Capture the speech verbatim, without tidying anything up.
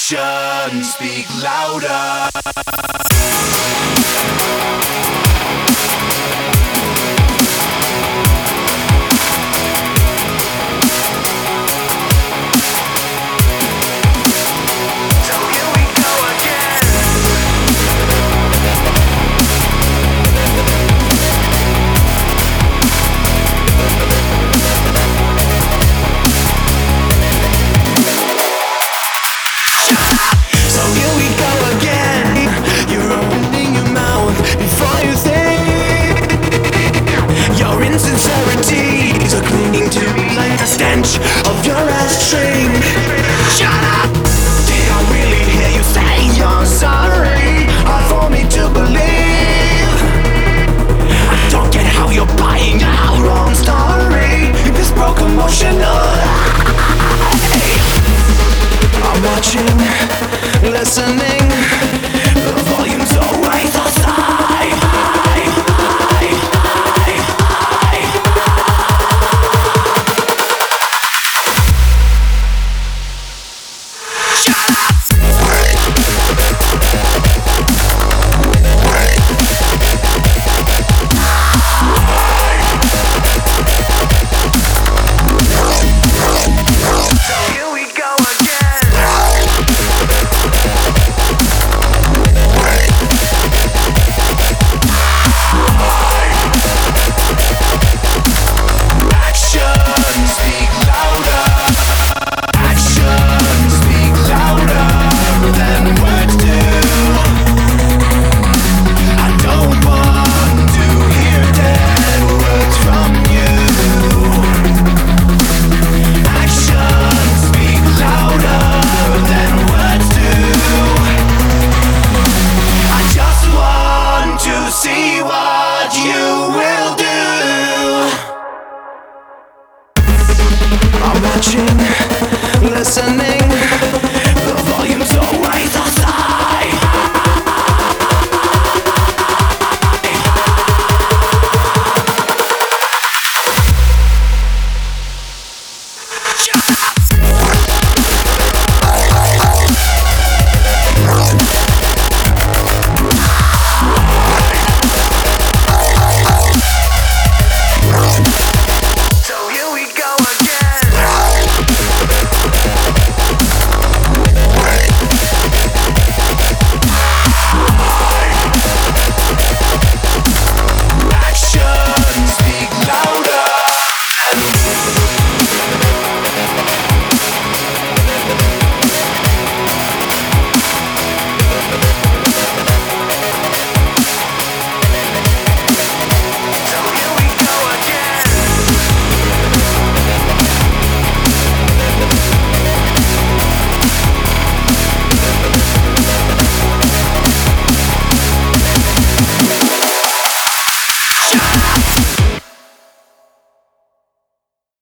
Actions speak louder. Insincerities are clinging to like the stench of your ashtray. Shut up! Did I really hear you say you're sorry? Hard for me to believe. I don't get how you're buying our own story in this broken emotional. I'm watching, listening.